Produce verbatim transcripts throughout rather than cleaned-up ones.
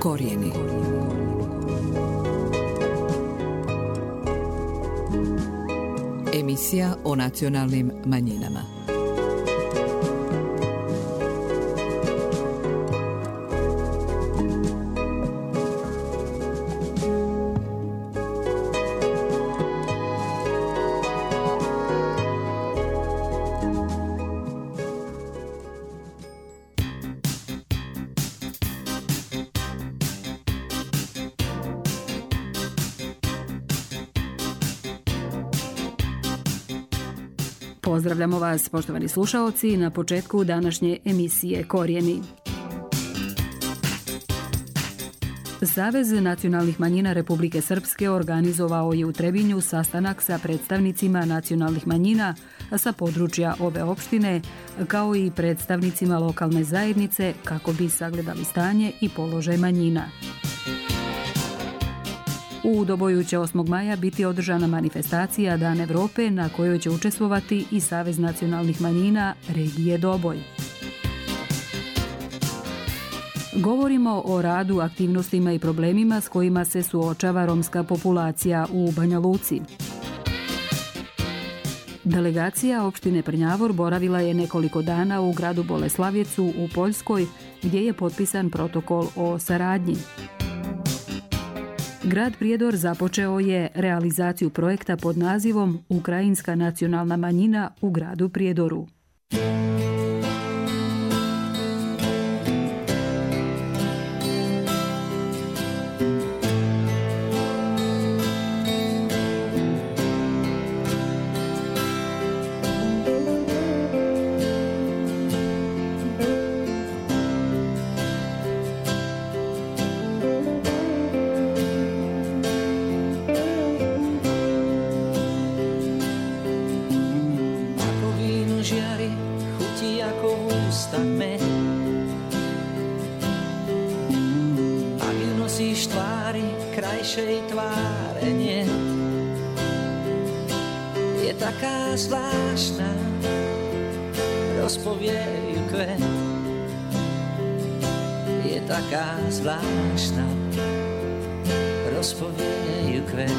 Korijeni. Emisija o nacionalnim manjinama. Pozdravljamo vas, poštovani slušaoci, na početku današnje emisije Korijeni. Savez nacionalnih manjina Republike Srpske organizovao je u Trebinju sastanak sa predstavnicima nacionalnih manjina sa područja ove opštine, kao i predstavnicima lokalne zajednice kako bi sagledali stanje i položaj manjina. U Doboju će osmog maja biti održana manifestacija Dan Evrope na kojoj će učestvovati i Savez nacionalnih manjina regije Doboj. Govorimo o radu, aktivnostima i problemima s kojima se suočava romska populacija u Banja Luci. Delegacija opštine Prnjavor boravila je nekoliko dana u gradu Boleslavjecu u Poljskoj, gdje je potpisan protokol o saradnji. Grad Prijedor započeo je realizaciju projekta pod nazivom Ukrajinska nacionalna manjina u gradu Prijedoru. Taká zvláštna, rozpovie ju kvet. Je taká zvláštna, rozpovie ju kvet.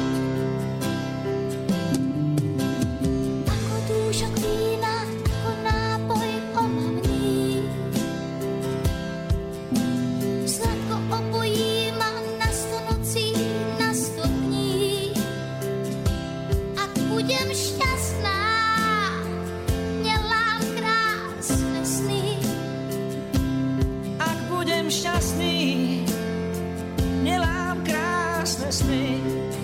Ako dúšok vína, ako nápoj omamný, sladko opojí ma na sto nocí, na sto dní. Ak budem šťastná, nelám krásne sny. Ak budem šťastný, nelám krásne sny.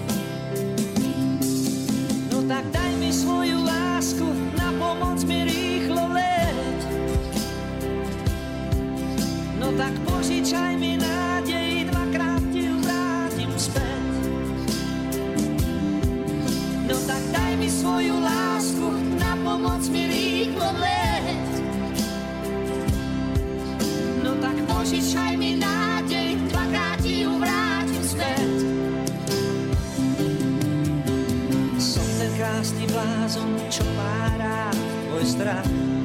No tak daj mi svoju lásku, na pomoc mi rýchlo leť. No tak požičaj mi nádej, dvakrát ti ju vrátim späť. No tak daj mi svoju lásku, na pomoc mi rýchlo leť. No tak požičaj mi nádej, dvakrát ti ju vrátim späť. Som ten krásny blázon, čo má rád tvoj strach.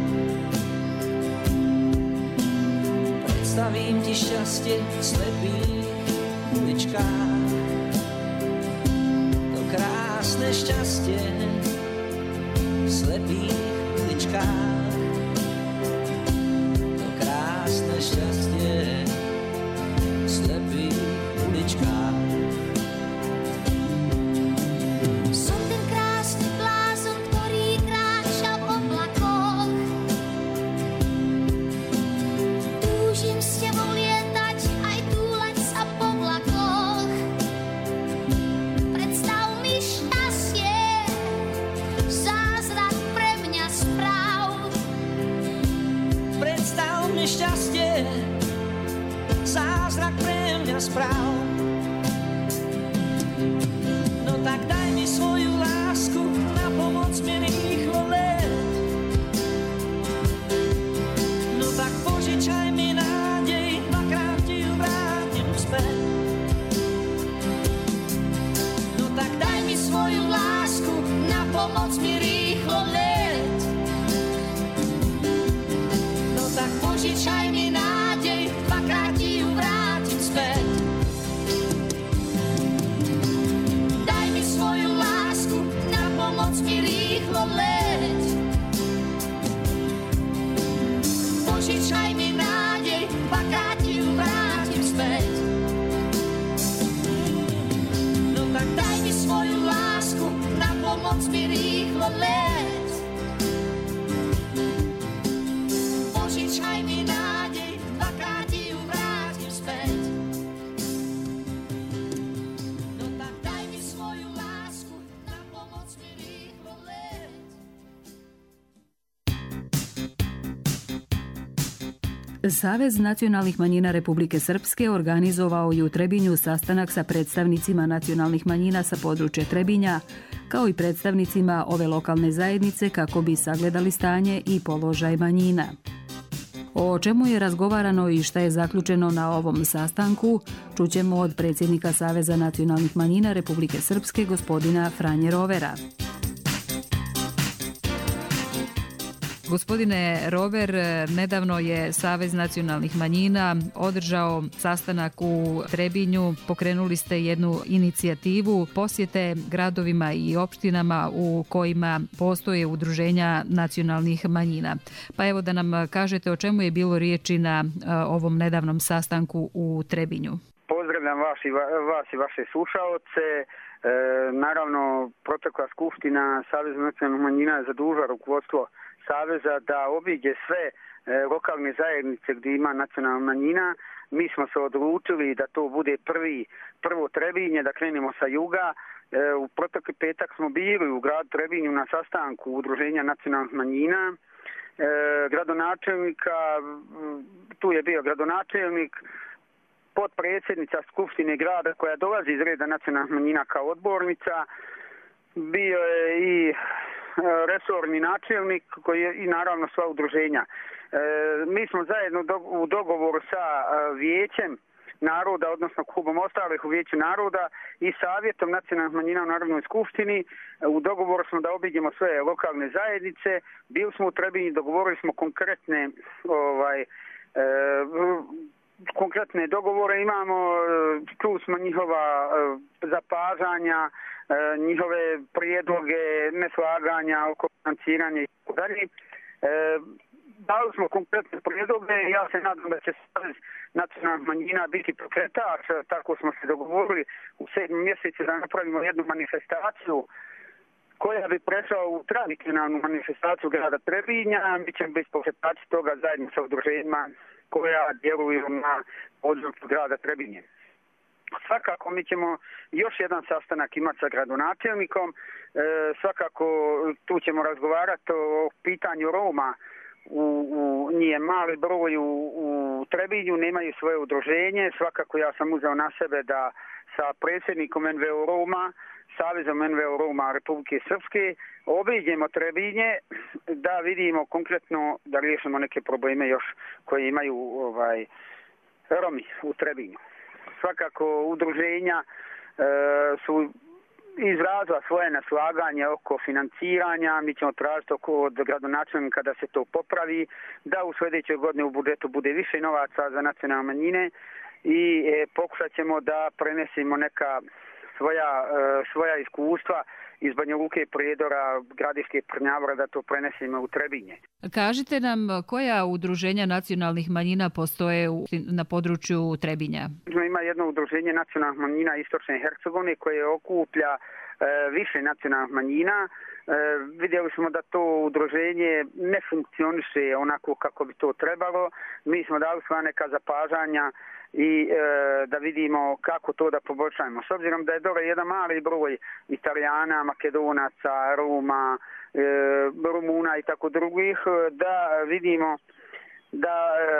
Predstavím ti šťastie v slepých uličkách. To krásne šťastie v slepých uličkách. To krásne šťastie v slepých uličkách. Som ten krásny blázon, ktorý kráča v oblakoch. Túžim s tebou lietať, aj túlať sa po vlakoch. Predstav mi šťastie, zázrak pre mňa správ. Predstav mi šťastie, zázrak pre mňa správ. No tak daj mi svoju lásku, na pomoc mi rýchlo leť. No tak požičaj mi nádej, dvakrát ti ju vrátim späť. No tak daj mi svoju lásku, na pomoc mi rýchlo leť. No tak požičaj mi nádej, dvakrát ti ju vrátim späť. Savez nacionalnih manjina Republike Srpske organizovao je u Trebinju sastanak sa predstavnicima nacionalnih manjina sa područja Trebinja, kao i predstavnicima ove lokalne zajednice kako bi sagledali stanje i položaj manjina. O čemu je razgovarano i šta je zaključeno na ovom sastanku, čućemo od predsjednika Saveza nacionalnih manjina Republike Srpske, gospodina Franje Rovera. Gospodine Rover, nedavno je Savez nacionalnih manjina održao sastanak u Trebinju. Pokrenuli ste jednu inicijativu posjete gradovima i opštinama u kojima postoje udruženja nacionalnih manjina. Pa evo da nam kažete o čemu je bilo riječi na ovom nedavnom sastanku u Trebinju. Pozdravljam vas i, vas i vaše slušaoce. E, naravno, protekla skupština Saveza nacionalnih manjina je zadužila rukovodstvo Saveza da obiđe sve e, lokalne zajednice gdje ima nacionalna manjina. Mi smo se odlučili da to bude prvi, prvo Trebinje, da krenemo sa juga. E, u protekli petak smo bili u gradu Trebinju na sastanku udruženja nacionalnih manjina. E, gradonačelnika, tu je bio gradonačelnik, potpredsjednica skupštine grada koja dolazi iz reda nacionalnih manjina kao odbornica, bio je i resorni načelnik koji je i naravno sva udruženja. E, mi smo zajedno do, u dogovoru sa a, vijećem naroda, odnosno klubom ostalih u vijeću naroda i savjetom nacionalnih manjina u Narodnoj skupštini. U dogovoru smo da obiđemo sve lokalne zajednice. Bili smo u Trebinji, dogovorili smo konkretne ovaj, e, konkretne dogovore imamo, čuli smo njihova zapažanja, njihove prijedloge, neslaganja oko financiranja i tako dalje. Dali smo konkretne prijedloge i ja se nadam da će Savez nacionalnih manjina biti pokretač, tako smo se dogovorili u sedmom mjesecu da napravimo jednu manifestaciju koja bi prešla u tradicionalnu manifestaciju grada Trebinja. Mi ćemo biti pokretači toga zajedno sa udruženjima koja djeluju na području grada Trebinje. Svakako mi ćemo još jedan sastanak imati sa gradonačelnikom. E, svakako tu ćemo razgovarati o pitanju Roma. U, u nije mali broj u, u Trebinju, nemaju svoje udruženje. Svakako ja sam uzeo na sebe da sa predsjednikom en ve o Roma, Savezom en ve o Roma Republike Srpske, obiđemo Trebinje da vidimo konkretno da riješimo neke probleme još koje imaju ovaj Romi u Trebinju. Svakako udruženja e, su izrazila svoje neslaganje oko financiranja. Mi ćemo tražiti od gradonačelnika da se to popravi, da u sljedećoj godini u budžetu bude više novaca za nacionalne manjine i e, pokušat ćemo da prenesemo neka svoja, e, svoja iskustva iz Banja Luke i Prijedora, Gradiške i Prnjavora, da to prenesemo u Trebinje. Kažite nam koja udruženja nacionalnih manjina postoje u, na području Trebinja? Ima jedno udruženje nacionalnih manjina Istočne Hercegovine koje okuplja e, više nacionalnih manjina. E, vidjeli smo da to udruženje ne funkcioniše onako kako bi to trebalo. Mi smo dali sva neka zapažanja i e, da vidimo kako to da poboljšajemo. S obzirom da je dole jedan mali broj Italijana, Makedonaca, Roma, e, Rumuna i tako drugih, da vidimo da e,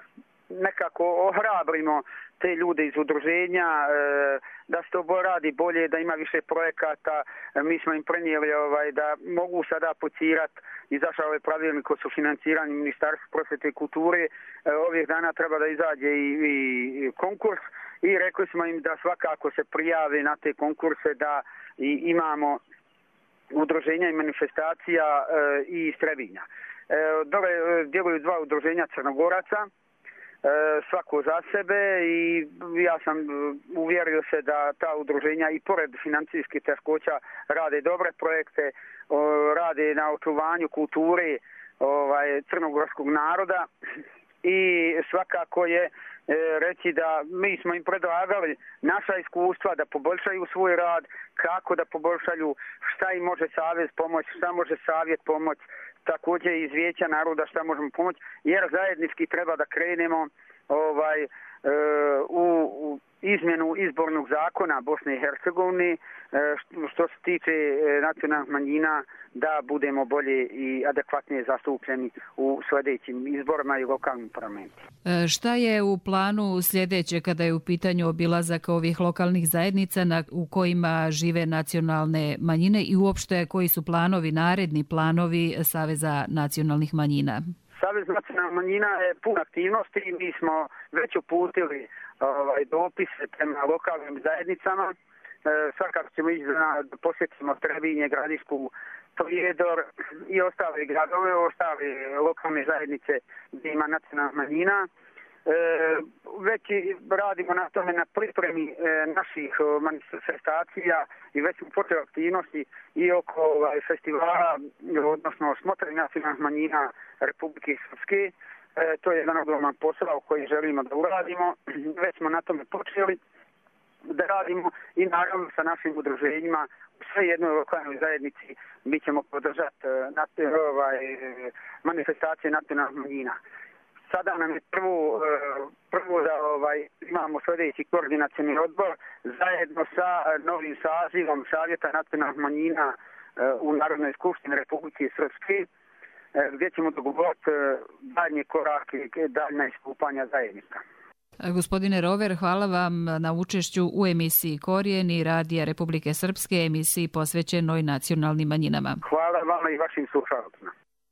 nekako ohrabrimo te ljude iz udruženja, e, da se to radi bolje, da ima više projekata. E, mi smo im prenijeli ovaj, da mogu sada aplicirati. Izašao je pravilnik o sufinanciranju Ministarstva prosvjete i kulture. E, ovih dana treba da izađe i, i konkurs i rekli smo im da svakako se prijave na te konkurse, da i imamo udruženja i manifestacija e, i iz Trebinja. E, dole djeluju dva udruženja Crnogoraca, e, svako za sebe i ja sam uvjerio se da ta udruženja i pored financijskih teškoća rade dobre projekte, o, rade na očuvanju kulture ovaj, crnogorskog naroda i svakako je e, reći da mi smo im predlagali naša iskustva da poboljšaju svoj rad, kako da poboljšaju, šta im može Savez pomoći, šta može Savjet pomoći, također iz Vijeća naroda šta možemo pomoći, jer zajednički treba da krenemo ovaj, e, u, u, izmjenu izbornog zakona Bosne i Hercegovine što se tiče nacionalnih manjina, da budemo bolje i adekvatnije zastupljeni u sljedećim izborima i lokalnim parlamentima. Šta je u planu sljedeće kada je u pitanju obilazak ovih lokalnih zajednica na, u kojima žive nacionalne manjine i uopšte koji su planovi, naredni planovi Saveza nacionalnih manjina? Savez nacionalnih manjina je pun aktivnosti i mi smo već uputili ovaj, dopise prema lokalnim zajednicama. E, svakako ćemo ići da posjetimo Trebinje, Gradišku, Prijedor i ostale gradove, ostale lokalne zajednice gdje ima nacionalnih manjina. E, već radimo na tome na pripremi e, naših manifestacija i već smo počeli aktivnosti i oko ovaj, festivala, odnosno smotre nacionalnih manjina Republike Srpske. E, to je jedan ogroman posao koji želimo da uradimo. Već smo na tome počeli da radimo i naravno sa našim udruženjima u sve jednoj lokalnoj zajednici mi ćemo podržati uh, ovaj, manifestacije nacionalnih manjina. Sada nam je prvo, uh, prvo da ovaj, imamo sljedeći koordinacioni odbor zajedno sa novim sazivom Savjeta nacionalnih manjina uh, u Narodnoj skupštini Republike Srpske uh, gdje ćemo dogovoriti uh, daljnje korake, daljnja istupanja zajednica. Gospodine Rover, hvala vam na učešću u emisiji Korijeni Radija Republike Srpske, emisiji posvećenoj nacionalnim manjinama. Hvala vama i vašim slušalcima.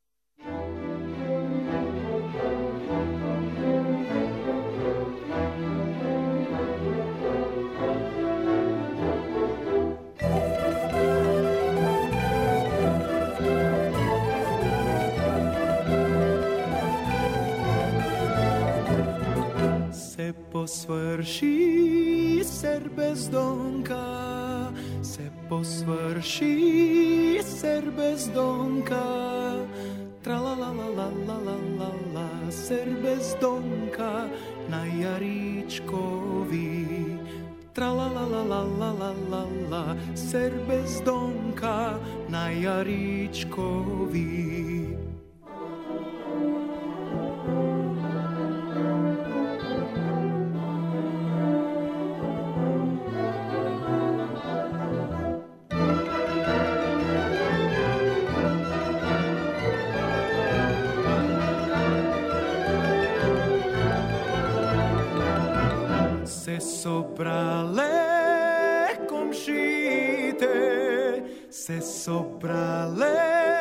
Se posvrši ser bezdonka, se posvrši ser bezdonka, tra la la la la la la la la, ser bezdonka na Jaričkovi, tra la la la la la la la la, ser bezdonka na Jaričkovi. Se sobrale komšite, se sobrale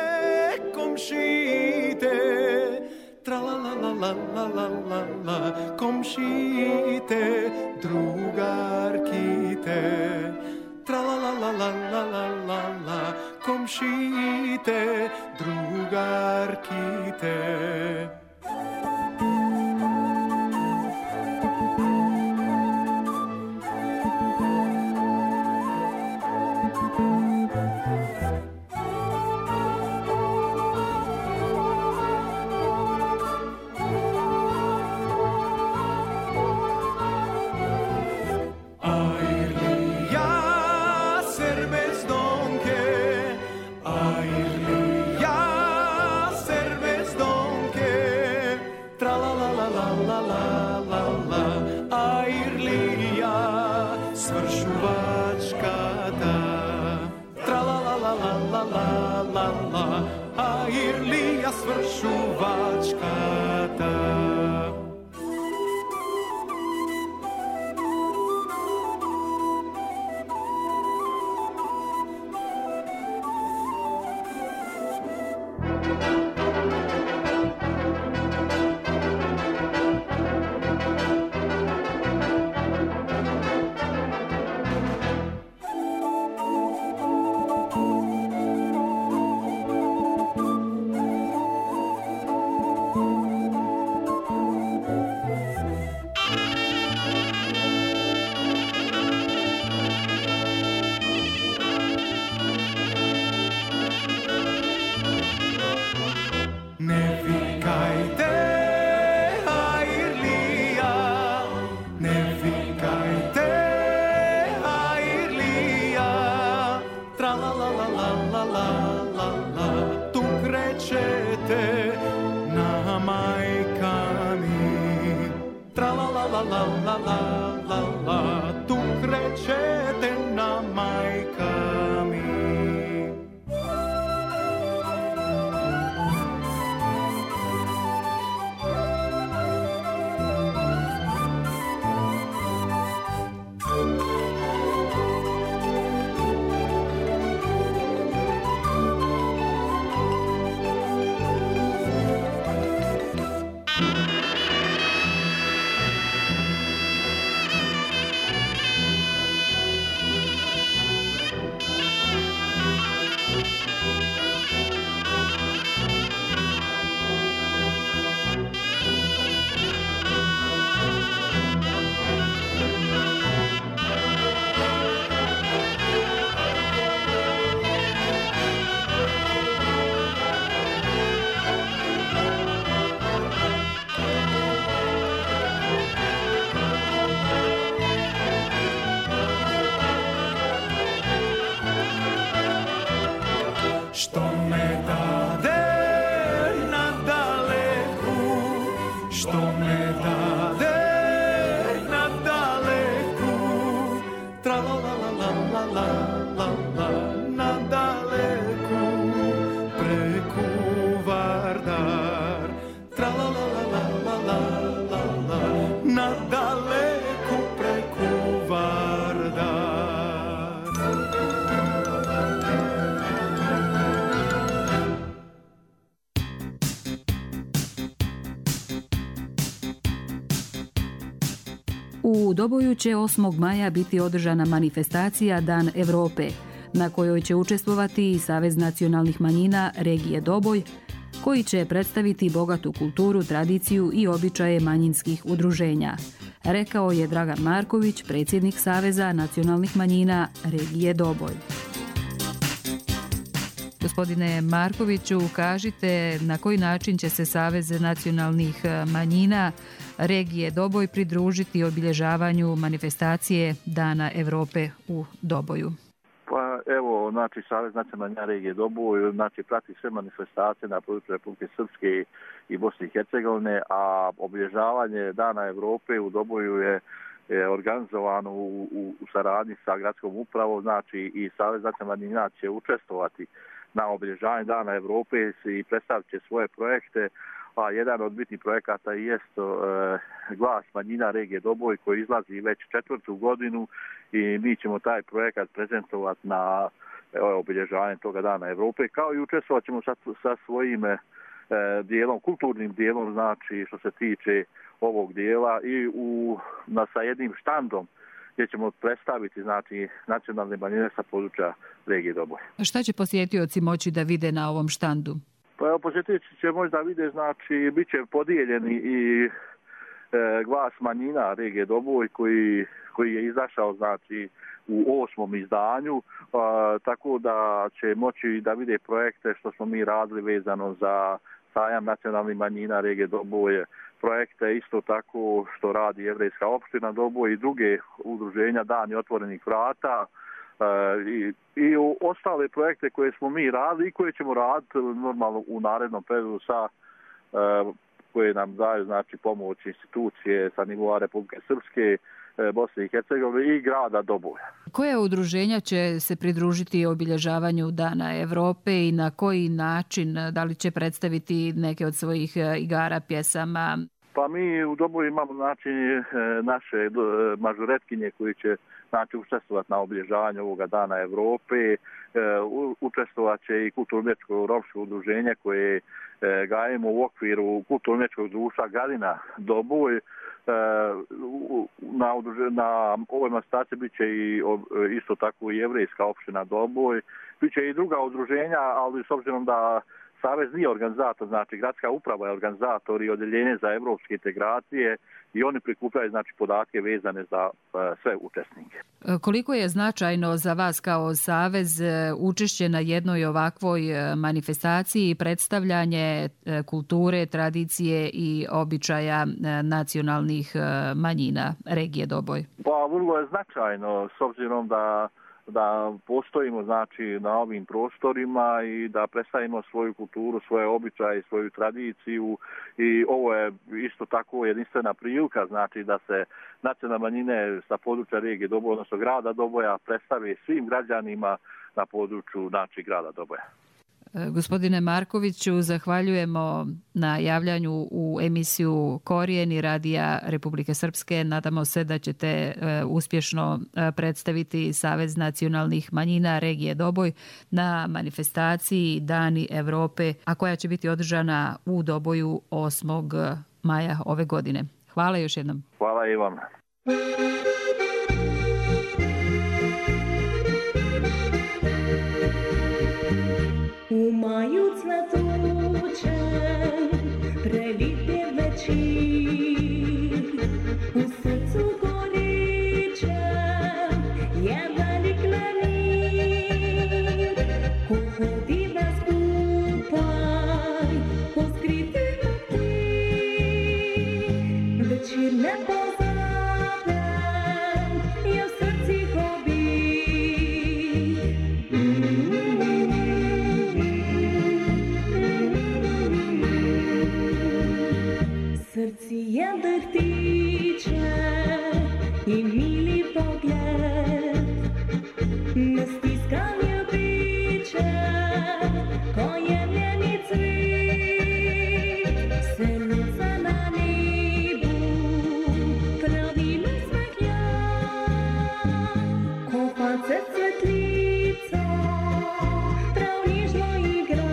komšite, tra la la la la la la la la, komšite, drugarkite, tra la la la la la la la la, komšite, drugarkite. la la, tu krećete na majka mi. Što me dade na daleku, što me dade na daleku, tra la la la la la la la, na daleku, preku Vardar, tra la la la la la la la, na daleku preku Vardar. U Doboju će osmog maja biti održana manifestacija Dan Europe, na kojoj će učestvovati i Savez nacionalnih manjina regije Doboj, koji će predstaviti bogatu kulturu, tradiciju i običaje manjinskih udruženja, rekao je Dragan Marković, predsjednik Saveza nacionalnih manjina regije Doboj. Gospodine Markoviću, kažite na koji način će se Savez nacionalnih manjina regije Doboj pridružiti obilježavanju manifestacije Dana Europe u Doboju? Pa evo, znači Savez nacionalnih manjina regije Doboj, znači prati sve manifestacije na području Republike Srpske i Bosne i Hercegovine, a obilježavanje Dana Europe u Doboju je je organizovano u, u, u saradnji sa gradskom upravom, znači i Savez nacionalnih manjina će učestvovati na obilježavanju Dana Europe i predstavit će svoje projekte, a jedan od bitnih projekata jest e, glas manjina regije Doboj koji izlazi već četvrtu godinu i mi ćemo taj projekat prezentovati na e, obilježavanju toga Dana Europe, kao i učestvovat ćemo sa, sa svojim e, dijelom, kulturnim dijelom, znači što se tiče ovog dijela i u, na, sa jednim štandom gdje ćemo predstaviti znači nacionalne manjine sa područja regije Doboj. Šta će posjetioci moći da vide na ovom štandu? Pa evo, posjetioci će moći da vide, znači bit će podijeljeni i e, glas manjina regije Doboj koji, koji je izašao znači u osmom izdanju, a, tako da će moći da vide projekte što smo mi radili vezano za sajam nacionalnih manjina regije Doboj, projekte isto tako što radi Jevrejska opština Doboj i druge udruženja Dani otvorenih vrata e, i, i ostale projekte koje smo mi radili i koje ćemo raditi normalno u narednom periodu sa e, koje nam daju znači pomoć institucije sa nivoa Republike Srpske, Bosne i Hercegovine i grada Doboja. Koje udruženja će se pridružiti obilježavanju Dana Europe i na koji način, da li će predstaviti neke od svojih igara, pjesama? Pa mi u Doboju imamo znači naše mažoretkinje koji će znači učestvovati na obilježavanju ovoga Dana Europe. Učestvovat će i kulturno-umjetničko romsko udruženje koje gajemo u okviru kulturno-umjetničkog društva Gadina Doboj. Na, na ovoj manifestaciji bit će i isto tako i Jevrejska opština Doboj, bit će i druga udruženja, ali s obzirom da Savez nije organizator, znači gradska uprava je organizator i odjeljenje za evropske integracije i oni prikupljaju znači podatke vezane za uh, sve učesnike. Koliko je značajno za vas kao Savez učešće na jednoj ovakvoj manifestaciji i predstavljanje kulture, tradicije i običaja nacionalnih manjina regije Doboj? Pa vrlo je značajno s obzirom da da postojimo znači na ovim prostorima i da predstavimo svoju kulturu, svoje običaje, svoju tradiciju i ovo je isto tako jedinstvena prilika znači da se nacionalne manjine sa područja regije Doboj, odnosno grada Doboja predstavi svim građanima na području znači grada Doboja. Gospodine Markoviću, zahvaljujemo na javljanju u emisiju Korijeni Radija Republike Srpske. Nadamo se da ćete uspješno predstaviti Savez nacionalnih manjina regije Doboj na manifestaciji Dani Evrope, a koja će biti održana u Doboju osmog maja ove godine. Hvala još jednom. Hvala i vam. U maju cvetočem prelite večer, u srcu goričem je velik lemir, ko hodi da skupaj po skritih poti, večer ne pozabem, je v srci hobi. Srci je drhtiče in mili pogled, ne stiskam ljubiče, ko je mljeni cvet, se luca na nebu, pravilno smehlja, ko face cvetlica, prav nježno igra.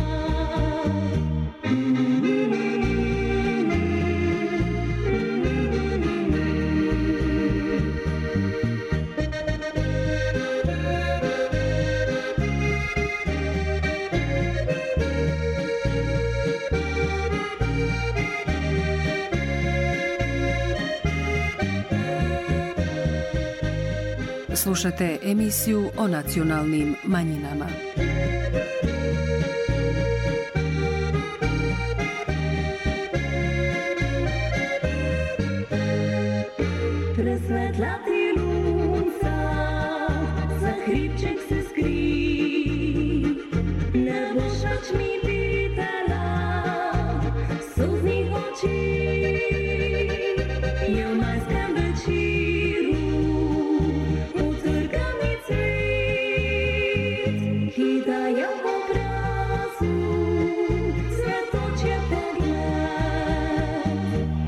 Slušate emisiju o nacionalnim manjinama. Presvetla ti lunca, za hribček se skri, ne boš več mi videla suznih oči. Je v majskem večeru utrgani cvet, ki daje v obrazu svetočje pogled.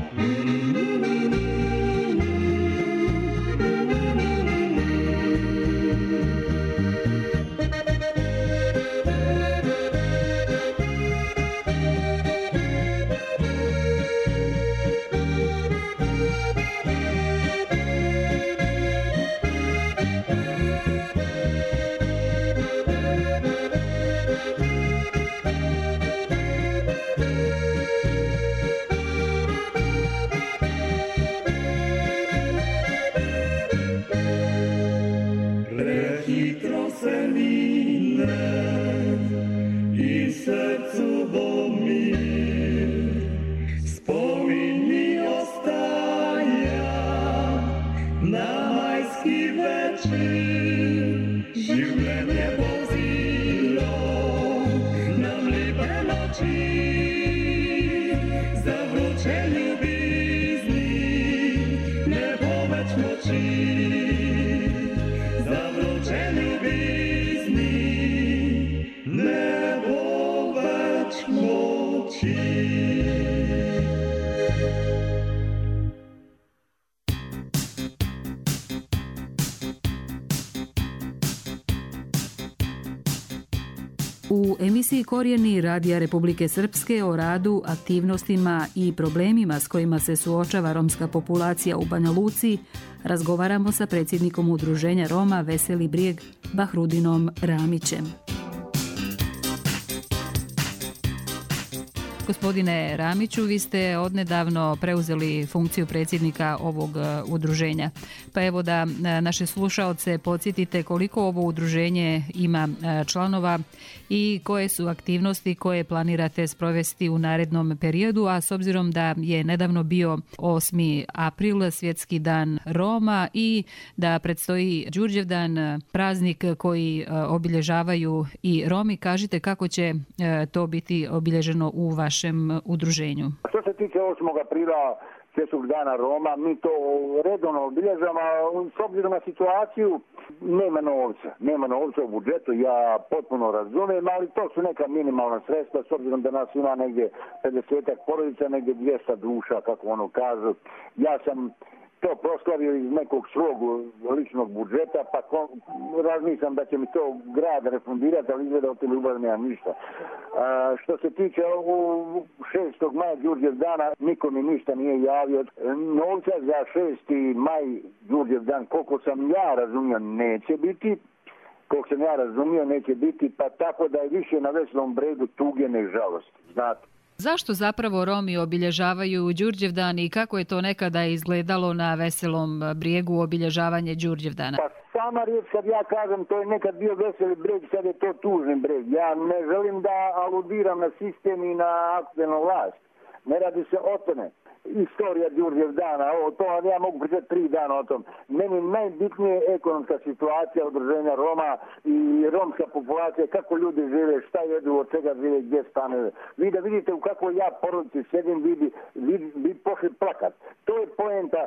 Prehitro se mine i srcu bomir, spomin mi ostaja na majski večer. Življenje vozilo nam lepe noči, za vroče ljubizni ne bo več moči. Za vroče ljubizni ne bo več moči. U emisiji Korijeni Radija Republike Srpske o radu, aktivnostima i problemima s kojima se suočava romska populacija u Banja Luci razgovaramo sa predsjednikom Udruženja Roma Veseli Brijeg Bahrudinom Ramićem. Gospodine Ramiću, vi ste odnedavno preuzeli funkciju predsjednika ovog udruženja. Pa evo da naše slušaoce podsjetite koliko ovo udruženje ima članova i koje su aktivnosti koje planirate sprovesti u narednom periodu, a s obzirom da je nedavno bio osmi april, Svjetski dan Roma, i da predstoji Đurđevdan, praznik koji obilježavaju i Romi, kažite kako će to biti obilježeno u vašem udruženju. Što se tiče osmog aprila, Svjetskog dana Roma, mi to redovno obilježamo, s obzirom na situaciju nema novca, nema novca u budžetu, ja potpuno razumijem, ali to su neka minimalna sredstva, s obzirom da nas ima negdje pedesetak porodica, negdje dvjesto duša, kako ono kažu. Ja sam to proslavio iz nekog svog ličnog budžeta, pa razmišljam da će mi to grad refundirati, ali izgleda od te ljubavi nema ništa. A, što se tiče ovog šestog maja Đurđev dana, niko mi ništa nije javio. Novca za šesti maj Đurđev dan, koliko sam ja razumio, neće biti. Koliko sam ja razumio, neće biti, pa tako da je više na Veselom Bregu tuge nego žalosti, znate. Zašto zapravo Romi obilježavaju Đurđevdan i kako je to nekada izgledalo na Veselom Brijegu obilježavanje Đurđevdana? Pa sama riječ kad ja kažem, to je nekad bio Veseli Brijeg, sad je to tužni Brijeg. Ja ne želim da aludiram na sistem i na aktualnu vlast. Ne radi se o tome. Istorija Đurđevdana, ovo to, ja mogu pričati tri dana o tom. Meni najbitnije je ekonomska situacija udruženja Roma i romska populacija, kako ljudi žive, šta jedu, od čega žive, gdje stane. Vi da vidite u kakvoj ja porodici sedim, vi bi, vi bi pošli plakat. To je poenta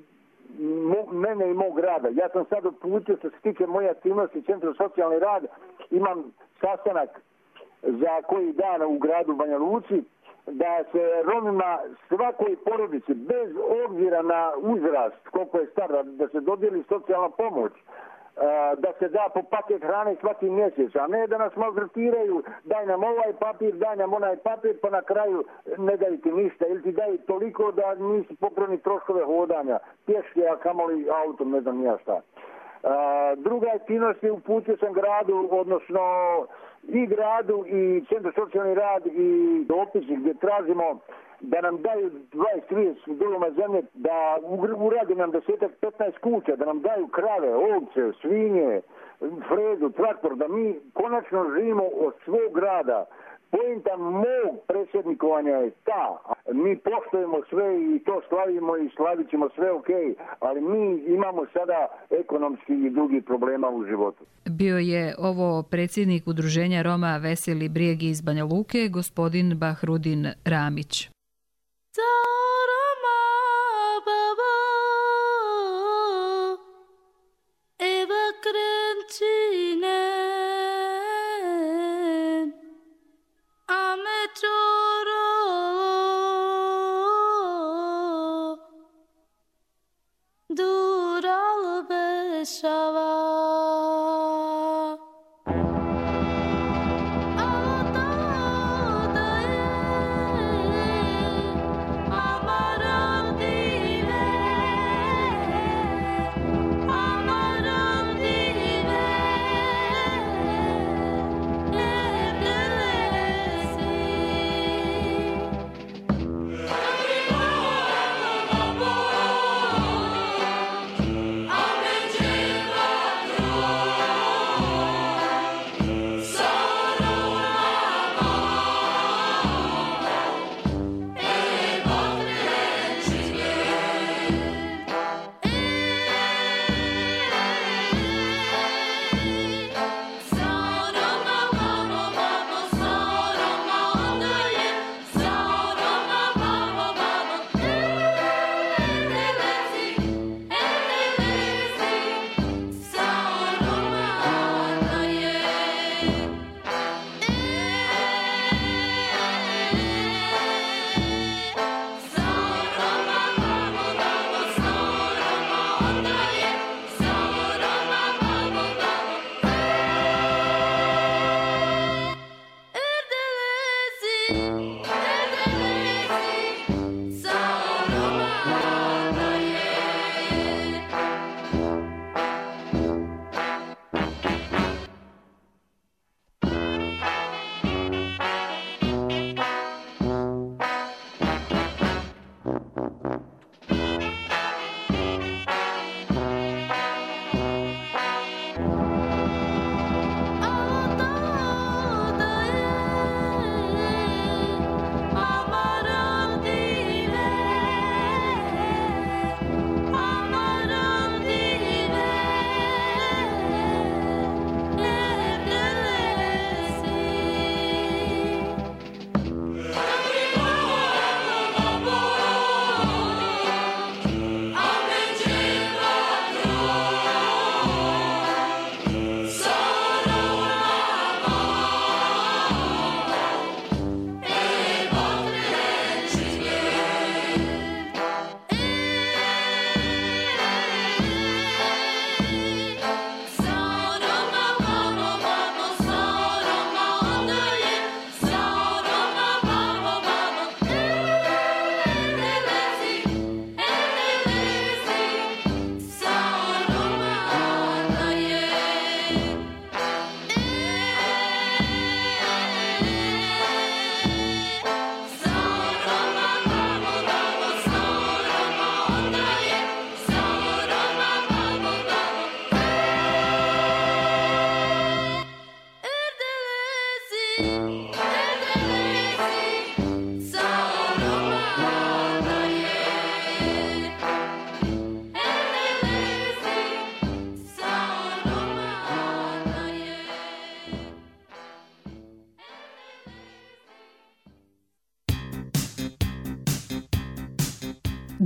uh, mene i mog rada. Ja sam sad uputio, što se tiče moje aktivnosti, Centru socijalni rad, imam sastanak za koji dan u gradu Banja Luci, da se Romima svakoj porodici, bez obzira na uzrast, koliko je star, da se dodijeli socijalna pomoć, da se da po paket hrane svaki mjesec, a ne da nas maltretiraju, daj nam ovaj papir, daj nam onaj papir, pa na kraju ne daju ti ništa, ili ti daju toliko da nisi pokroni troškove hodanja, pješke, a kamoli autom, ne znam ja šta. Druga aktivnost je, uputio sam gradu, odnosno i gradu i Centru socijalni rad i dopisi gdje tražimo da nam daju dvadeset trideset doloma zemlje, da uradi nam deset petnaest kuća, da nam daju krave, ovce, svinje, fredu, traktor, da mi konačno živimo od svog grada. Pointa mog predsjednikovanja je ta, mi poštujemo sve i to slavimo i slavit ćemo sve ok, ali mi imamo sada ekonomski i drugi problema u životu. Bio je ovo predsjednik udruženja Roma Veseli Brijeg iz Banja Luke, gospodin Bahrudin Ramić. Eva Krenčine Amečoro Dural Bešava Amen.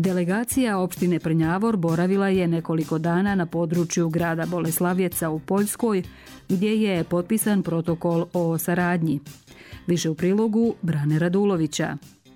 Delegacija opštine Prnjavor boravila je nekoliko dana na području grada Boleslavjeca u Poljskoj, gdje je potpisan protokol o saradnji. Više u prilogu Brane Radulovića.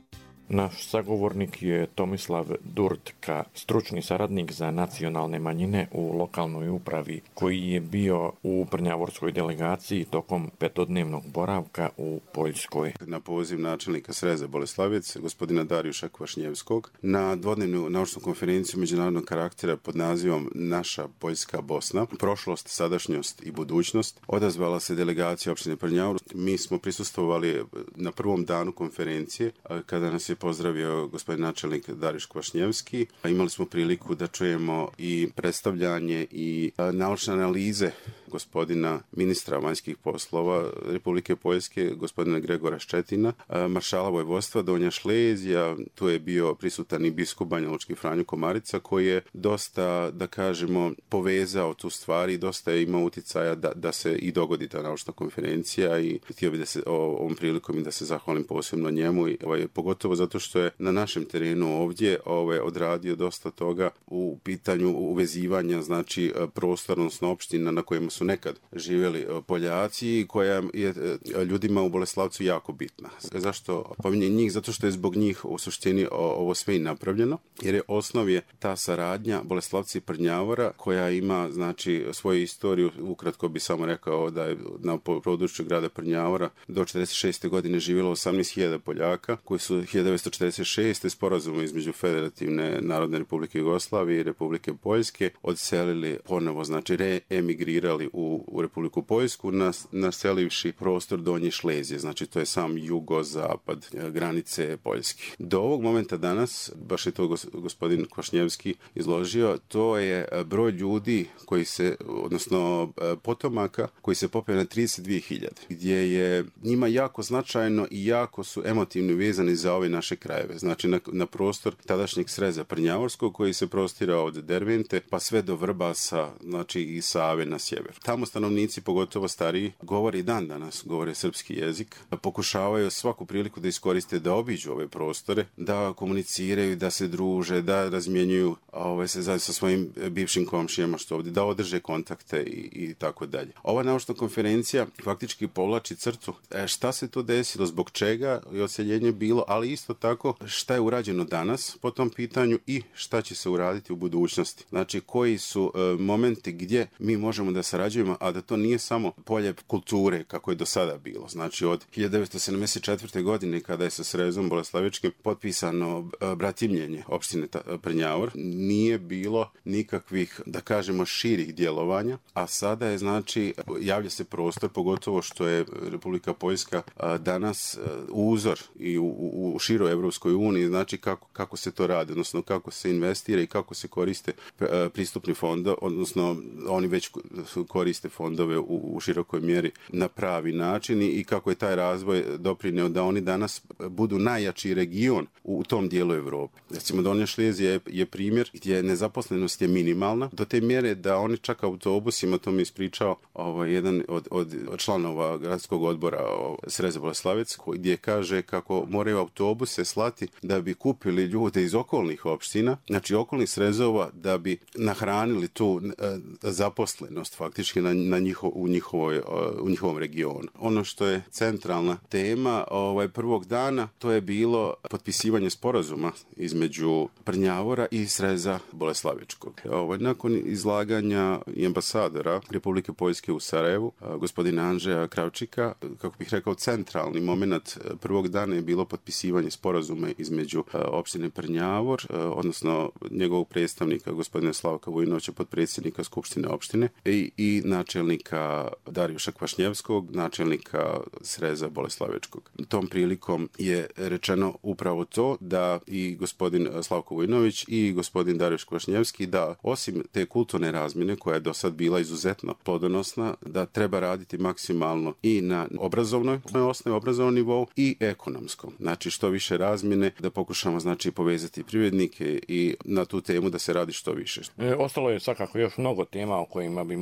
Naš sagovornik je Tomislav Durtka, stručni saradnik za nacionalne manjine u lokalnoj upravi, koji je bio u prnjavorskoj delegaciji tokom petodnevnog boravka u Poljskoj. Na poziv načelnika Sreza Boleslavec, gospodina Darijuša Kvašnjevskog, na dvodnevnu naučnu konferenciju međunarodnog karaktera pod nazivom Naša Poljska Bosna, prošlost, sadašnjost i budućnost, odazvala se delegacija opštine Prnjavor. Mi smo prisustvovali na prvom danu konferencije, kada nas je pozdravio gospodin načelnik Darijuš Kvašnjevski. Imali smo priliku da čujemo i predstavljanje i naučne analize gospodina ministra vanjskih poslova Republike Poljske, gospodina Gregora Ščetina, maršala vojvodstva Donja Šlezija, tu je bio prisutan i biskup Banja Lučki Franjo Komarica, koji je dosta, da kažemo, povezao tu stvari i dosta je imao uticaja da, da se i dogodi ta naučna konferencija i htio bi da se o, ovom prilikom i da se zahvalim posebno njemu, i, ovaj, pogotovo zato što je na našem terenu ovdje ovaj, odradio dosta toga u pitanju uvezivanja, znači prostora, odnosno opština na kojima su nekad živjeli Poljaci i koja je ljudima u Boleslavcu jako bitna. Zašto pominjem njih? Zato što je zbog njih u suštini ovo sve i napravljeno, jer je osnov je ta saradnja Boleslavci i Prnjavora, koja ima znači svoju istoriju. Ukratko bi samo rekao da je na području grada Prnjavora do četrdeset šeste godine živjelo osamnaest hiljada Poljaka, koji su hiljadu devetsto četrdeset šeste sporazumom između Federativne Narodne Republike Jugoslavije i Republike Poljske odselili ponovo, znači reemigrirali u, u Republiku Poljsku, nas, naselivši prostor Donje Šlezije, znači to je sam jugozapad granice Poljske. Do ovog momenta danas, baš je to gospodin Kvašnjevski izložio, to je broj ljudi koji se, odnosno potomaka, koji se popeo na trideset dvije hiljade, gdje je njima jako značajno i jako su emotivno vezani za ove naše krajeve, znači na, na prostor tadašnjeg Sreza Prnjavorskog, koji se prostirao od Dervente pa sve do Vrbasa, znači i Save na sjever. Tamo stanovnici, pogotovo stariji, govore i dan danas, govore srpski jezik, pokušavaju svaku priliku da iskoriste da obiđu ove prostore, da komuniciraju, da se druže, da razmjenjuju ove, se zajedno sa svojim bivšim komšijama što ovdje, da održe kontakte i, i tako dalje. Ova naučna konferencija faktički povlači crtu šta se to desilo, zbog čega je odseljenje bilo, ali isto tako šta je urađeno danas po tom pitanju i šta će se uraditi u budućnosti. Znači koji su e, momenti gdje mi možemo da sarađujemo, a da to nije samo polje kulture kako je do sada bilo. Znači od hiljadu devetsto sedamdeset četvrte. godine kada je sa Srezom Boleslavečkim potpisano bratimljenje opštine Prnjavor, nije bilo nikakvih, da kažemo, širih djelovanja, a sada je znači javlja se prostor, pogotovo što je Republika Poljska danas uzor i u, u, u široj Evropskoj uniji, znači kako, kako se to radi, odnosno kako se investira i kako se koriste pristupni fondovi, odnosno oni već koriste fondove u, u širokoj mjeri na pravi način i kako je taj razvoj doprinio da oni danas budu najjači region u, u tom dijelu Evrope. Recimo Donja Šlezija je, je primjer gdje nezaposlenost je minimalna, do te mjere da oni čak autobusima, to mi je ispričao ovaj, jedan od, od članova gradskog odbora Sreza Boleslavec, gdje kaže kako moraju autobuse slati da bi kupili ljude iz okolnih opština, znači okolnih srezova, da bi nahranili tu e, zaposlenost faktički na, na njiho, u, njihovoj, u njihovom regionu. Ono što je centralna tema ovaj, prvog dana, to je bilo potpisivanje sporazuma između Prnjavora i Sreza Boleslavečkog. Ovaj, nakon izlaganja i ambasadora Republike Poljske u Sarajevu, gospodina Andžeja Kravčika, kako bih rekao, centralni moment prvog dana je bilo potpisivanje sporazuma između opštine Prnjavor, odnosno njegovog predstavnika gospodina Slavka Vujinovića, potpredsjednika Skupštine opštine i, i načelnika Darijuša Kvašnjevskog, načelnika Sreza Boleslavečkog. Tom prilikom je rečeno upravo to da i gospodin Slavko Vujinović i gospodin Darijuš Kvašnjevski, da osim te kulturne razmjene koja je do sad bila izuzetno plodonosna, da treba raditi maksimalno i na obrazovnoj osnovi, obrazovnom nivou i ekonomskom. Znači što više razmjene, da pokušamo znači povezati privrednike i na tu temu da se radi što više. E, ostalo je svakako još mnogo tema o kojima bi mogli pričati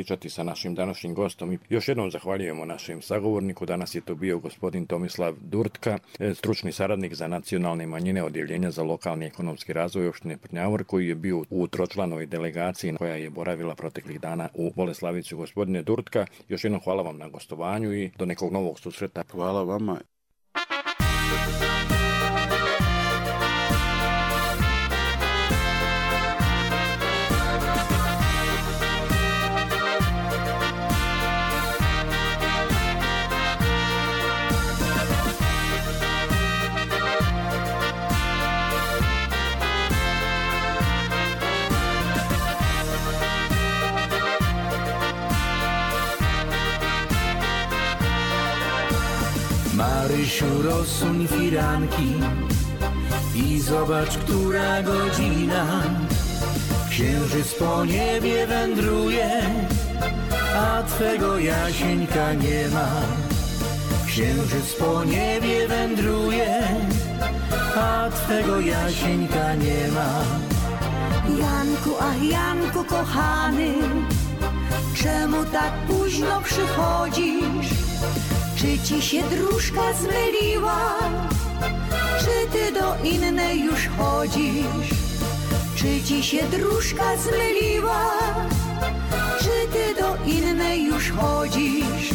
pričati sa našim današnjim gostom i još jednom zahvaljujemo našem sagovorniku. Danas je to bio gospodin Tomislav Durtka, stručni saradnik za nacionalne manjine Odjeljenja za lokalni ekonomski razvoj opštine Prnjavor, koji je bio u tročlanoj delegaciji koja je boravila proteklih dana u Boleslavici. Gospodine Durtka, još jednom hvala vam na gostovanju i do nekog novog susreta. Hvala vama. Marysiu, rozsuń firanki i zobacz, która godzina. Księżyc po niebie wędruje, a twego Jasieńka nie ma. Księżyc po niebie wędruje, a twego Jasieńka nie ma. Janku, ach Janku kochany, czemu tak późno przychodzisz? Czy ci się dróżka zmyliła? Czy ty do innej już chodzisz? Czy ci się dróżka zmyliła? Czy ty do innej już chodzisz?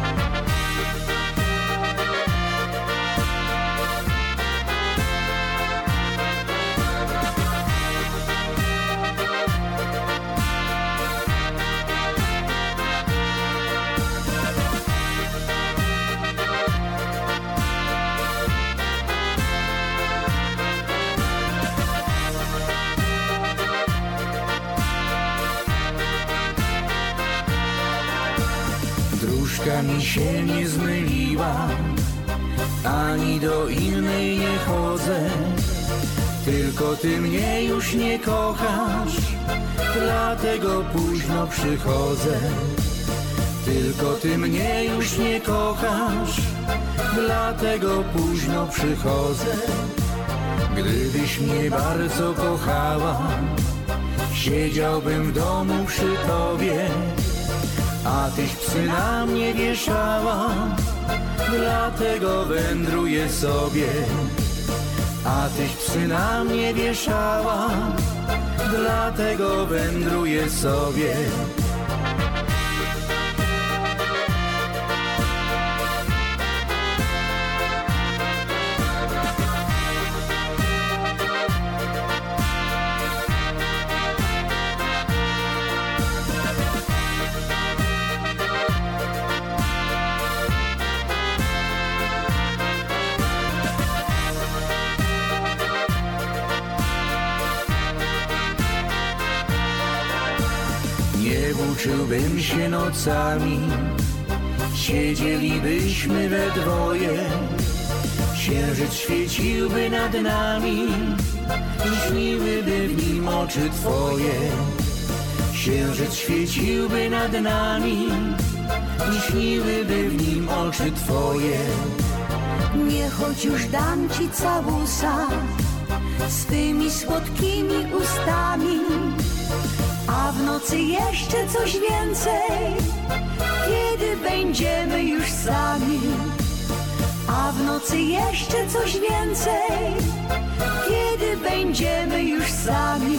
Dróżka mi się nie zmyliła, ani do innej nie chodzę. Tylko ty mnie już nie kochasz, dlatego późno przychodzę. Tylko ty mnie już nie kochasz, dlatego późno przychodzę. Gdybyś mnie bardzo kochała, siedziałbym w domu przy tobie, a tyś psy na mnie wieszała, dlatego wędruję sobie. A tyś psy na mnie wieszała, dlatego wędruję sobie. Nie włóczyłbym się nocami, siedzielibyśmy we dwoje. Księżyc świeciłby nad nami i śniłyby w nim oczy twoje. Księżyc świeciłby nad nami i śniłyby w nim oczy twoje. Nie chodź już, dam ci całusa z tymi słodkimi ustami, a w nocy jeszcze coś więcej, kiedy będziemy już sami. A w nocy jeszcze coś więcej, kiedy będziemy już sami.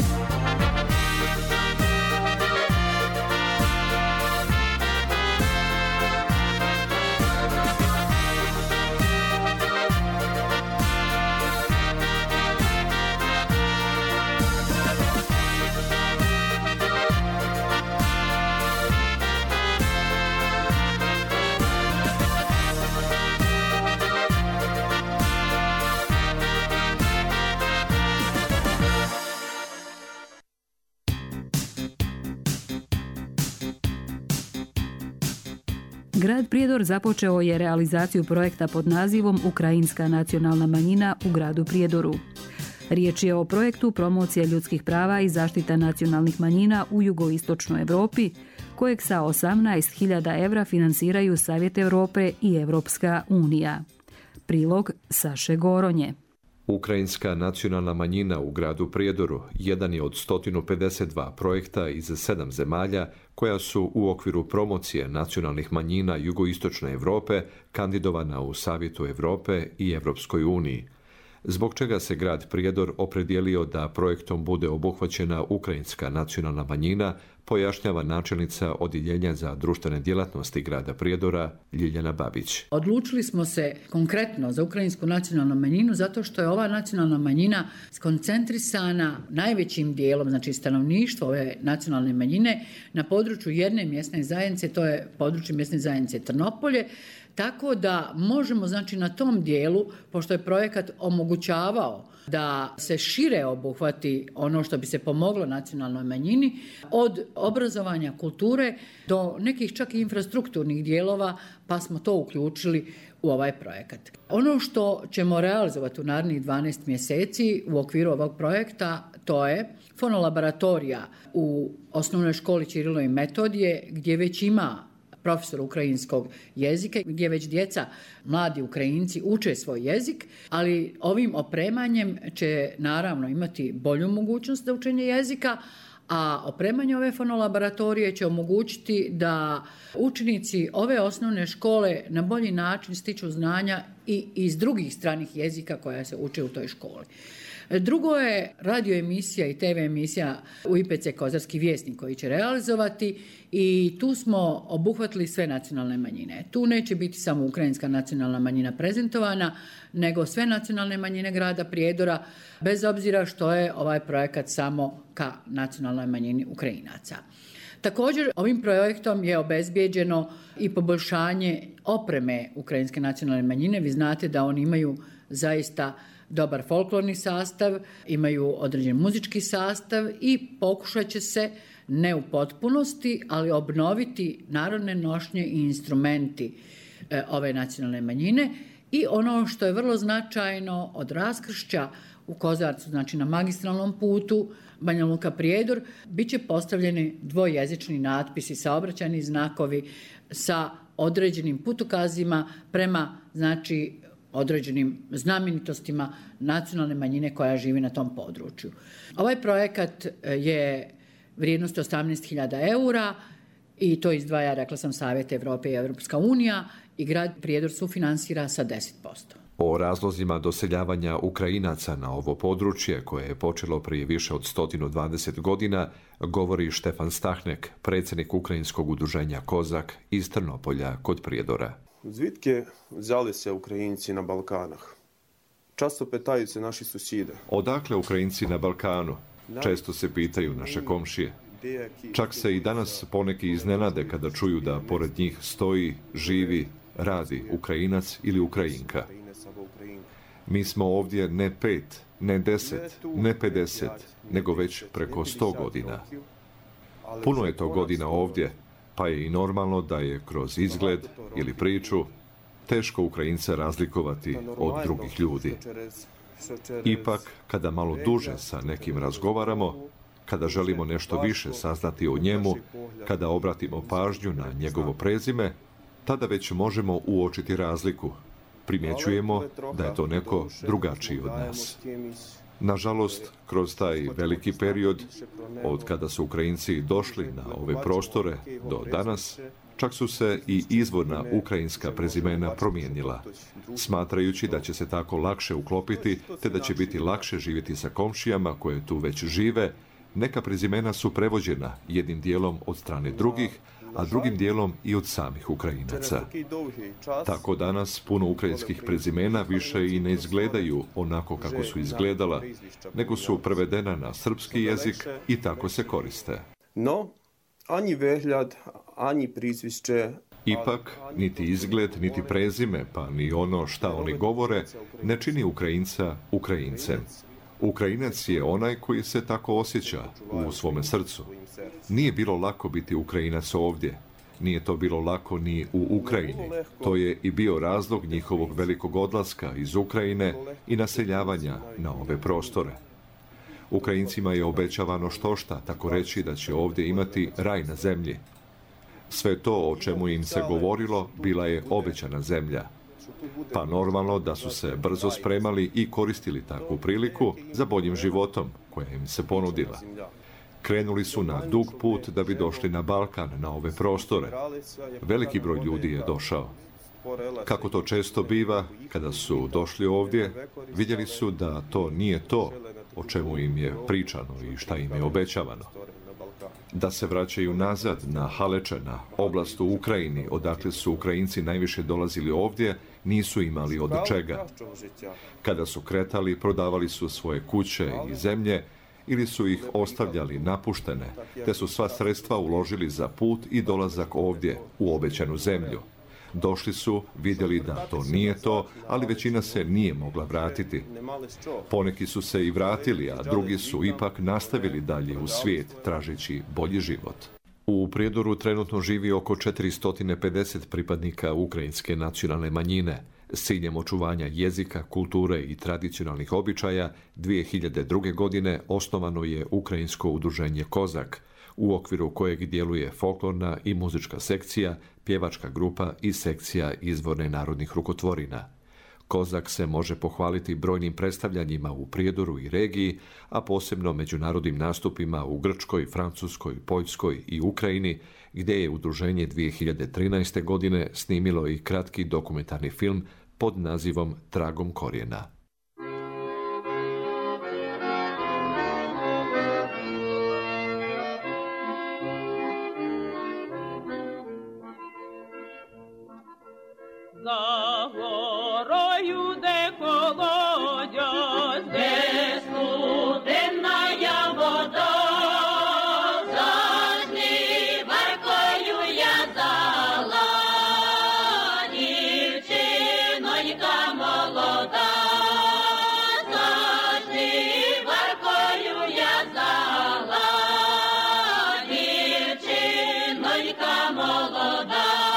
Grad Prijedor započeo je realizaciju projekta pod nazivom Ukrajinska nacionalna manjina u gradu Prijedoru. Riječ je o projektu promocije ljudskih prava i zaštita nacionalnih manjina u jugoistočnoj Europi, kojeg sa osamnaest hiljada evra finansiraju Savjet Europe i Europska unija. Prilog Saše Goronje. Ukrajinska nacionalna manjina u gradu Prijedoru jedan je od sto pedeset dva projekta iz sedam zemalja koja su u okviru promocije nacionalnih manjina jugoistočne Europe kandidovana u Savjetu Europe i Europskoj uniji, zbog čega se grad Prijedor opredijelio da projektom bude obuhvaćena ukrajinska nacionalna manjina, pojašnjava načelnica Odjeljenja za društvene djelatnosti grada Prijedora Ljiljana Babić. Odlučili smo se konkretno za ukrajinsku nacionalnu manjinu zato što je ova nacionalna manjina skoncentrisana najvećim dijelom, znači stanovništvo ove nacionalne manjine, na području jedne mjesne zajednice, to je područje mjesne zajednice Trnopolje, tako da možemo, znači, na tom dijelu, pošto je projekat omogućavao da se šire obuhvati ono što bi se pomoglo nacionalnoj manjini, od obrazovanja, kulture do nekih čak i infrastrukturnih dijelova, pa smo to uključili u ovaj projekat. Ono što ćemo realizovati u narednih dvanaest mjeseci u okviru ovog projekta, to je fonolaboratorija u osnovnoj školi Ćirilo i Metodije, gdje već ima profesor ukrajinskog jezika, gdje već djeca, mladi Ukrajinci uče svoj jezik, ali ovim opremanjem će naravno imati bolju mogućnost za učenje jezika, a opremanje ove fonolaboratorije će omogućiti da učenici ove osnovne škole na bolji način stiču znanja i iz drugih stranih jezika koja se uče u toj školi. Drugo je radio emisija i te ve emisija U I Pe Ce Kozarski vjesnik koji će realizovati i tu smo obuhvatili sve nacionalne manjine. Tu neće biti samo ukrajinska nacionalna manjina prezentovana, nego sve nacionalne manjine grada Prijedora, bez obzira što je ovaj projekat samo ka nacionalnoj manjini Ukrajinaca. Također, ovim projektom je obezbijeđeno i poboljšanje opreme ukrajinske nacionalne manjine. Vi znate da oni imaju zaista dobar folklorni sastav, imaju određen muzički sastav i pokušat će se, ne u potpunosti, ali obnoviti narodne nošnje i instrumenti e, ove nacionalne manjine. I ono što je vrlo značajno, od raskršća u Kozarcu, znači na magistralnom putu Banja Luka Prijedor, bit će postavljeni dvojezični natpisi, saobraćajni znakovi sa određenim putokazima prema, znači, određenim znamenitostima nacionalne manjine koja živi na tom području. Ovaj projekat je vrijednosti osamnaest hiljada eura i to izdvaja, rekla sam, Savjet Europe i Europska unija i grad Prijedor sufinansira sa deset posto. O razlozima doseljavanja Ukrajinaca na ovo područje, koje je počelo prije više od sto dvadeset godina, govori Štefan Stahnek, predsjednik Ukrajinskog udruženja Kozak iz Trnopolja kod Prijedora. Звідки взяли се українці на Балканах? Часто питають се наші сусіди. Odakle Ukrajinci na Balkanu? Često se pitaju naše komšije. Čak se i danas poneki iznenade kada čuju da pored njih stoji, živi, radi Ukrajinac ili Ukrajinka. Mi smo ovdje ne pet, ne deset, ne pedeset, nego već preko sto godina. Puno je to godina ovdje, pa je i normalno da je kroz izgled ili priču teško Ukrajinca razlikovati od drugih ljudi. Ipak, kada malo duže sa nekim razgovaramo, kada želimo nešto više saznati o njemu, kada obratimo pažnju na njegovo prezime, tada već možemo uočiti razliku. Primjećujemo da je to neko drugačiji od nas. Nažalost, kroz taj veliki period, od kada su Ukrajinci došli na ove prostore do danas, čak su se i izvorna ukrajinska prezimena promijenila, smatrajući da će se tako lakše uklopiti, te da će biti lakše živjeti sa komšijama koje tu već žive. Neka prezimena su prevođena jednim dijelom od strane drugih, a drugim dijelom i od samih Ukrajinaca. Tako danas puno ukrajinskih prezimena više i ne izgledaju onako kako su izgledala, nego su prevedena na srpski jezik i tako se koriste. No, ani vehljad, ani prizvišće. Ipak, niti izgled, niti prezime, pa ni ono šta oni govore, ne čini Ukrajinca Ukrajincem. Ukrajinac je onaj koji se tako osjeća u svome srcu. Nije bilo lako biti Ukrajinac ovdje. Nije to bilo lako ni u Ukrajini. To je i bio razlog njihovog velikog odlaska iz Ukrajine i naseljavanja na ove prostore. Ukrajincima je obećavano štošta, tako reći da će ovdje imati raj na zemlji. Sve to o čemu im se govorilo bila je obećana zemlja. Pa normalno da su se brzo spremali i koristili takvu priliku za boljim životom koja im se ponudila. Krenuli su na dug put da bi došli na Balkan, na ove prostore. Veliki broj ljudi je došao. Kako to često biva, kada su došli ovdje, vidjeli su da to nije to o čemu im je pričano i šta im je obećavano. Da se vraćaju nazad na Haleče, na oblast u Ukrajini, odakle su Ukrajinci najviše dolazili ovdje, nisu imali od čega. Kada su kretali, prodavali su svoje kuće i zemlje ili su ih ostavljali napuštene, te su sva sredstva uložili za put i dolazak ovdje, u obećanu zemlju. Došli su, vidjeli da to nije to, ali većina se nije mogla vratiti. Poneki su se i vratili, a drugi su ipak nastavili dalje u svijet, tražeći bolji život. U Prijedoru trenutno živi oko četiristo pedeset pripadnika ukrajinske nacionalne manjine. S ciljem očuvanja jezika, kulture i tradicionalnih običaja, dvije hiljade druge. godine osnovano je Ukrajinsko udruženje Kozak, u okviru kojeg djeluje folklorna i muzička sekcija, pjevačka grupa i sekcija izvorne narodnih rukotvorina. Kozak se može pohvaliti brojnim predstavljanjima u Prijedoru i regiji, a posebno međunarodnim nastupima u Grčkoj, Francuskoj, Poljskoj i Ukrajini, gdje je udruženje dvije hiljade trinaeste. godine snimilo i kratki dokumentarni film pod nazivom Tragom korijena. За горою, де колодязь, де студенная вода, завжди баркою я зала, дівчинонька молода, завжди баркою я зала, дівчинонька молода.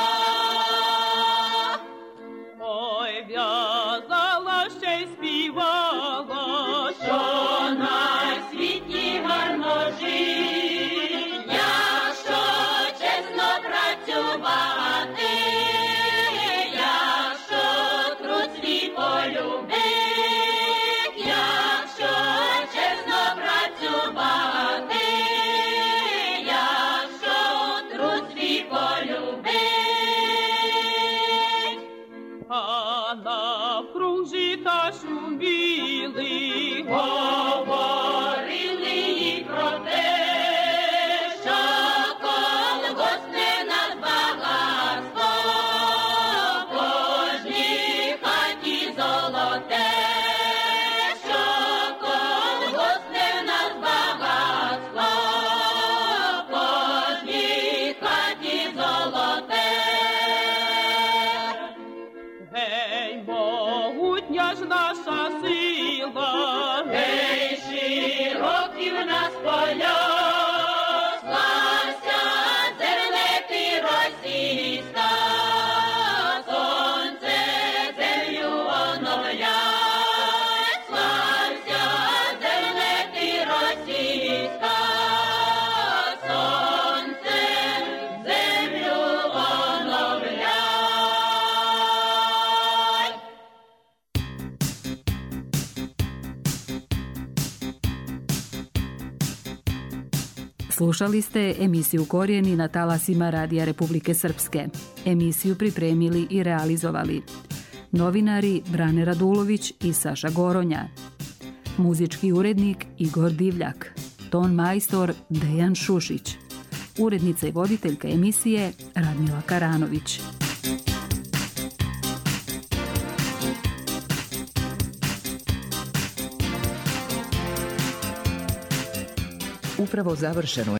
В'язала ще й співала, що на світі гарно жить, якщо чесно працювати, якщо труд свій полюбить, якщо чесно працювати, якщо труд свій полюбить. А навкруг жита шуміли, говорили і про те, що колгоспне над багатство, кожній хаті золоте, що колгоспне над багатство, кожній хаті золоте. Гей, могутня ж наша сила, гей, широкі в нас поля, слався зернети російська, сонце землю оновлять, слався зернети російська, сонце землю оновлять. Slušali ste emisiju Korijeni na talasima Radija Republike Srpske. Emisiju pripremili i realizovali novinari Brane Radulović i Saša Goronja. Muzički urednik Igor Divljak. Ton majstor Dejan Šušić. Urednica i voditeljka emisije Radmila Karanović. Upravo završeno